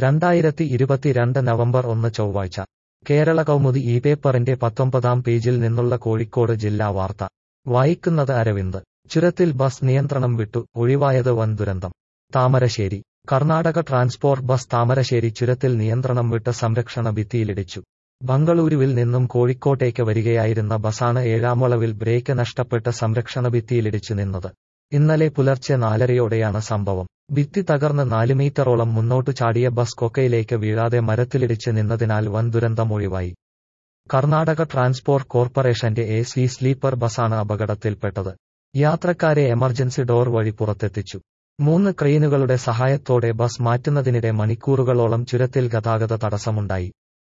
2022 November 1 ചൊവ്വാഴ്ച കേരള കൗമുദി ഈ പേപ്പറിന്റെ 19-ാം പേജിൽ നിന്നുള്ള കോഴിക്കോട് ജില്ലാ വാർത്ത വായിക്കുന്നത് അരവിന്ദ്. ചുരത്തിൽ ബസ് നിയന്ത്രണം വിട്ടു, ഒഴിവായത് വൻ ദുരന്തം. താമരശ്ശേരി. കർണാടക ട്രാൻസ്പോർട്ട് ബസ് താമരശ്ശേരി ചുരത്തിൽ നിയന്ത്രണം വിട്ട് സംരക്ഷണ ഭിത്തിയിലിടിച്ചു. ബംഗളൂരുവിൽ നിന്നും കോഴിക്കോട്ടേക്ക് വരികയായിരുന്ന ബസാണ് ഏഴാംവളവിൽ ബ്രേക്ക് നഷ്ടപ്പെട്ട് സംരക്ഷണ ഭിത്തിയിലിടിച്ചു നിന്നത്. ഇന്നലെ പുലർച്ചെ 4:30-യോടെയാണ് സംഭവം. ഭിത്തി തകർന്ന് 4 മീറ്ററോളം മുന്നോട്ടു ചാടിയ ബസ് കൊക്കയിലേക്ക് വീഴാതെ മരത്തിലിടിച്ച് നിന്നതിനാൽ വൻ ദുരന്തം ഒഴിവായി. കർണാടക ട്രാൻസ്പോർട്ട് കോർപ്പറേഷന്റെ AC സ്ലീപ്പർ ബസാണ് അപകടത്തിൽപ്പെട്ടത്. യാത്രക്കാരെ എമർജൻസി ഡോർ വഴി പുറത്തെത്തിച്ചു. 3 ക്രെയിനുകളുടെ സഹായത്തോടെ ബസ് മാറ്റുന്നതിനിടെ മണിക്കൂറുകളോളം ചുരത്തിൽ ഗതാഗത തടസ്സമുണ്ടായി.